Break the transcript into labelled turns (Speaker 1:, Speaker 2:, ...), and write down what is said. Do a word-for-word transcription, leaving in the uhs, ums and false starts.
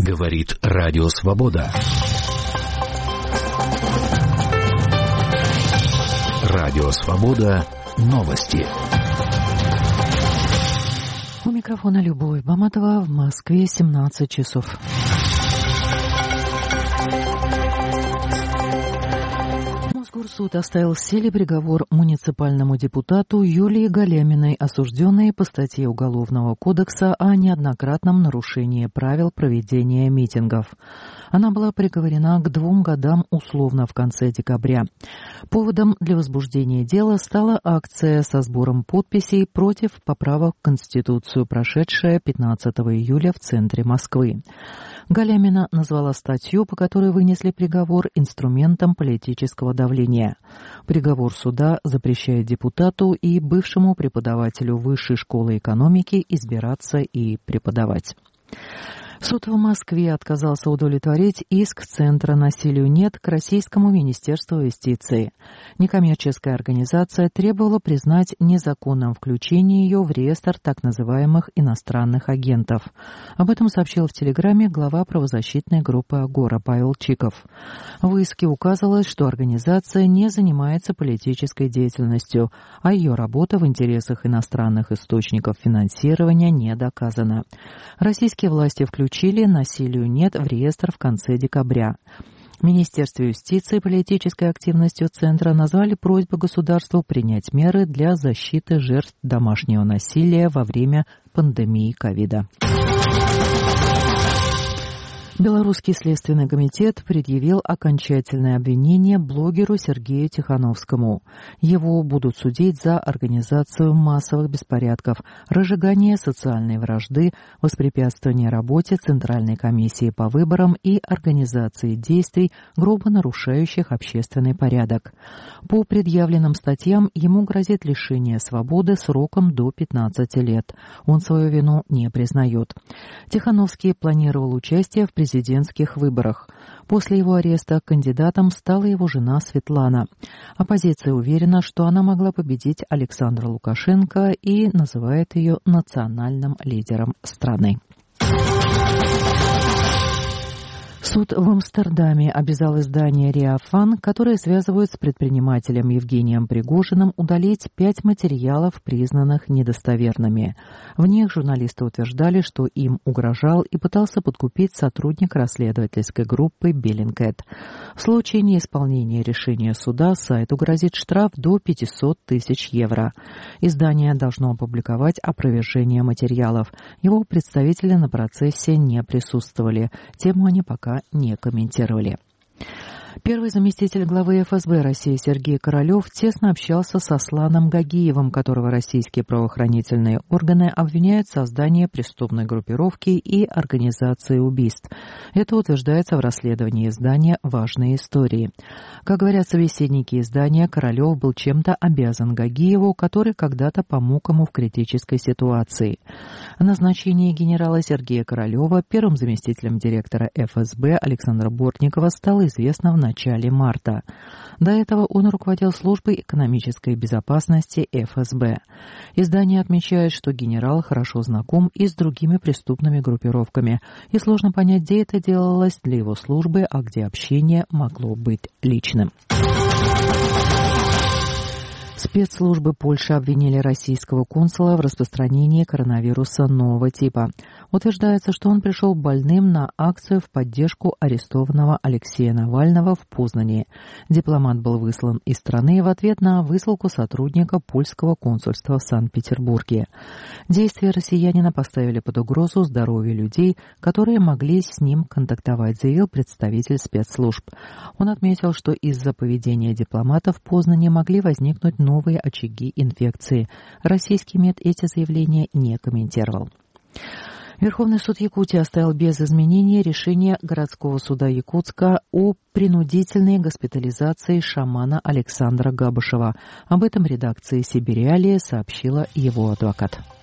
Speaker 1: Говорит Радио Свобода. Радио Свобода. Новости.
Speaker 2: У микрофона Любовь Баматова. В Москве семнадцать часов. Мосгорсуд оставил в силе приговор муниципальному депутату Юлии Галяминой, осужденной по статье Уголовного кодекса о неоднократном нарушении правил проведения митингов. Она была приговорена к двум годам условно в конце декабря. Поводом для возбуждения дела стала акция со сбором подписей против поправок в Конституцию, прошедшая пятнадцатого июля в центре Москвы. Галямина назвала статью, по которой вынесли приговор, инструментом политического давления. Приговор суда запрещает депутату и бывшему преподавателю Высшей школы экономики избираться и преподавать. Суд в Москве отказался удовлетворить иск Центра «Насилию нет» к Российскому Министерству юстиции. Некоммерческая организация требовала признать незаконным включение ее в реестр так называемых иностранных агентов. Об этом сообщил в Телеграме глава правозащитной группы «Агора» Павел Чиков. В иске указывалось, что организация не занимается политической деятельностью, а ее работа в интересах иностранных источников финансирования не доказана. Российские власти включили «Насилию нет» в реестр в конце декабря. Министерство юстиции политической активностью Центра назвали просьбу государству принять меры для защиты жертв домашнего насилия во время пандемии ковида. Белорусский следственный комитет предъявил окончательное обвинение блогеру Сергею Тихановскому. Его будут судить за организацию массовых беспорядков, разжигание социальной вражды, воспрепятствование работе Центральной комиссии по выборам и организации действий, грубо нарушающих общественный порядок. По предъявленным статьям ему грозит лишение свободы сроком до пятнадцати лет. Он свою вину не признает. Тихановский планировал участие в президентских выборах. После его ареста кандидатом стала его жена Светлана. Оппозиция уверена, что она могла победить Александра Лукашенко и называет ее национальным лидером страны. Суд в Амстердаме обязал издание «Реафан», которое связывают с предпринимателем Евгением Пригожиным, удалить пять материалов, признанных недостоверными. В них журналисты утверждали, что им угрожал и пытался подкупить сотрудник расследовательской группы Bellingcat. В случае неисполнения решения суда сайту грозит штраф до пятисот тысяч евро. Издание должно опубликовать опровержение материалов. Его представители на процессе не присутствовали. Тему они пока не комментировали. Первый заместитель главы эф эс бэ России Сергей Королев тесно общался с Асланом Гагиевым, которого российские правоохранительные органы обвиняют в создании преступной группировки и организации убийств. Это утверждается в расследовании издания «Важные истории». Как говорят собеседники издания, Королев был чем-то обязан Гагиеву, который когда-то помог ему в критической ситуации. О назначении генерала Сергея Королева первым заместителем директора эф эс бэ Александра Бортникова стало известно в начале марта. До этого он руководил службой экономической безопасности эф эс бэ. Издание отмечает, что генерал хорошо знаком и с другими преступными группировками, и сложно понять, где это делалось для его службы, а где общение могло быть личным. Спецслужбы Польши обвинили российского консула в распространении коронавируса нового типа. Утверждается, что он пришел больным на акцию в поддержку арестованного Алексея Навального в Познани. Дипломат был выслан из страны в ответ на высылку сотрудника польского консульства в Санкт-Петербурге. Действия россиянина поставили под угрозу здоровье людей, которые могли с ним контактовать, заявил представитель спецслужб. Он отметил, что из-за поведения дипломата в Познани могли возникнуть новые новые очаги инфекции. Российский МИД эти заявления не комментировал. Верховный суд Якутии оставил без изменения решение городского суда Якутска о принудительной госпитализации шамана Александра Габышева. Об этом редакции «Сибириалии» сообщила его адвокат.